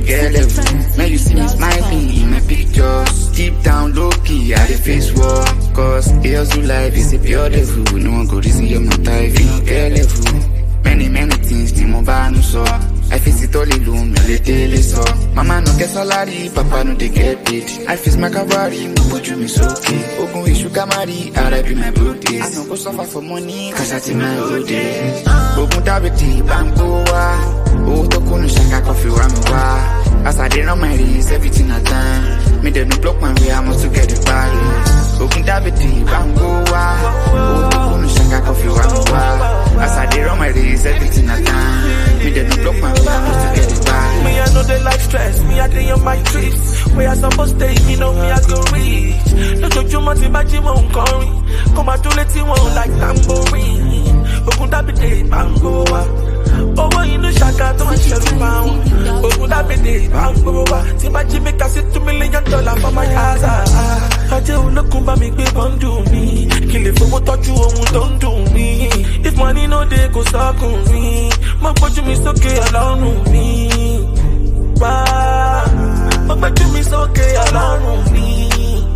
get level. When you see me smiling in my pictures, deep down low key, I dey face war. Cause here's to life is a pure devil. No one go reason your matter if you don't get level. Many things the mo ba no so. I face it all alone, me le tele so. Mama no get salary, papa no dey get paid. I face my cavalry, mo put you me so okay. Ogun issue kamari, I be my broke days. I no go suffer for money, cause I take my old days. Ogun dabiti, bango wa. Oh, to kunu shaka coffee wa me wa. As I dey run my race, everything I done. Me dem no block my way, I must to get the body. Ogun dabiti, bango wa. Oh, to kunu shaka coffee wa me wa. As I dey run my race, everything I done. Me dem no block my way, I must to get the body. Me I know they like stress, me I dey on my trips. Where I supposed to stay, me know me I go reach. No joke, you must imagine won't come. Come out to let you on like tambourine. Ogun dabiti, bango wa. Oh, you know Shaka don't share pound. Oh, that be the bango. Timbaji make us $2 million for my house. I just look over me, baby, do me. Kill it for what touch you, don't do me. If money no they go suck on me. My body me so okay alone with me. My body me so okay alone with me.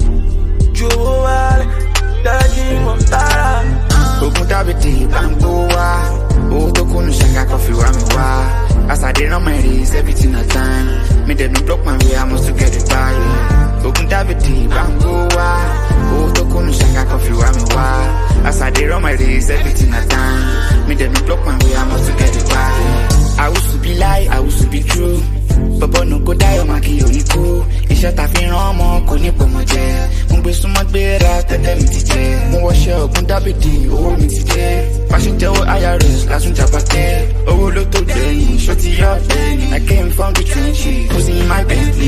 Joel, Daddy Montara. Ogun dabiti, bango wa. Oh, to kunu shaka coffee wa me wa. As I dey run my race, everything I done. Me dem no block my way, I must to get it by. Ogun dabiti, bango wa. Oh, to kunu shaka coffee wa me wa. As I dey run my race, everything I done. Me dem no block my way, I must to get it by. I used to be lie, I used to be true. Baba no go die, ma ki oni ku. Iṣẹ́ ta fi rán ọmọ kò ní pọ̀ mọ́ jẹ. Mo gbé súnmọ́ gbéra tẹ́tẹ́ mi ti jẹ. Mo wọṣẹ́ Ògùn dábìdì, owó mi ti jẹ. Fáṣí jẹ́wọ́ IRS lásùn jàpátẹ́. Owó ló tó gbẹ̀yìn, ṣó ti yọ lẹ́yìn. I came from the trenches, cruising in my Bentley.